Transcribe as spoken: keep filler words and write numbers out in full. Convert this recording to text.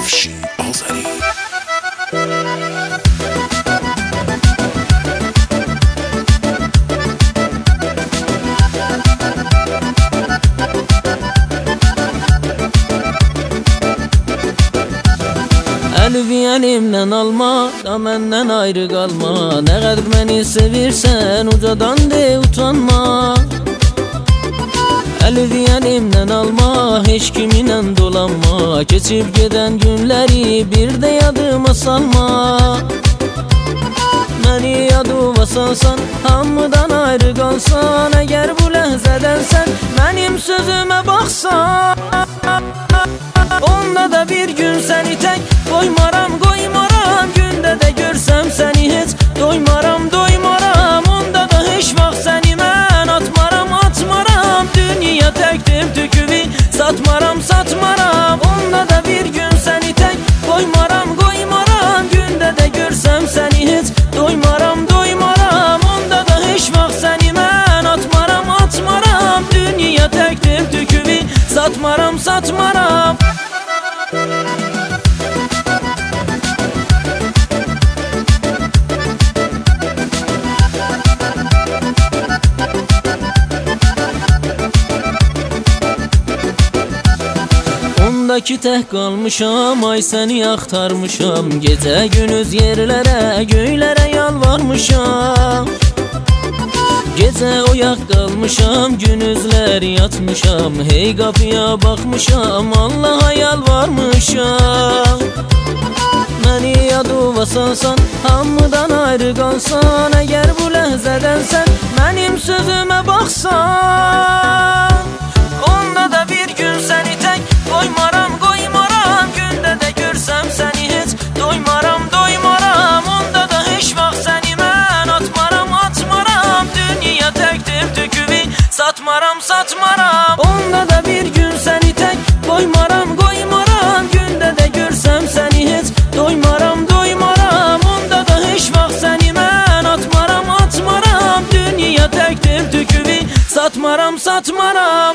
Afşin Azəri. Əlvi əlimdən alma, da məndən ayrı qalma. Nə qədər məni sevirsən, ucadan de utanma. Əlvi əlimdən alma, heç kiminlə dolanma. Keçib gedən günləri bir də yadıma salma. Məni yadıma salsan, hamıdan ayrı qalsan. Əgər bu ləhzədən sən mənim sözümə baxsan, onda da bir gün səni tək qoymaram, qoymaram. Gündə də görsəm səni heç doymaram, doymaram. Onda da heç vaxt səni mən atmaram, atmaram. Dünya təkdir tüküvi satmaram, satmaram. Onda da bir gün səni tək qoymaram, qoymaram. Gündə də görsəm səni heç doymaram, doymaram. Onda da heç vaxt səni mən atmaram, atmaram. Dünya təkdir tüküvi satmaram, satmaram. Ondakı tək qalmışam, ay səni axtarmışam. Gecə günüz yerlərə, göylərə yalvarmışam. Gecə oyaq qalmışam, günüzlər yatmışam. Hey qapıya baxmışam, Allaha yalvarmışam. Məni yadıma salsan, hamıdan ayrı qalsan. Əgər bu ləhzədən sən mənim sözümə baxsan, onda da bir gün səni tək qoymaram, qoymaram. Gündə də görsəm səni heç doymaram, doymaram. Onda da heç vaxt səni mən atmaram, atmaram. Dünya təkdir tüküvi satmaram, satmaram. Onda da bir gün səni tək qoymaram, qoymaram. Gündə də görsəm səni heç doymaram, doymaram. Onda da heç vaxt səni mən atmaram, atmaram. Dünya təkdir tüküvi satmaram, satmaram.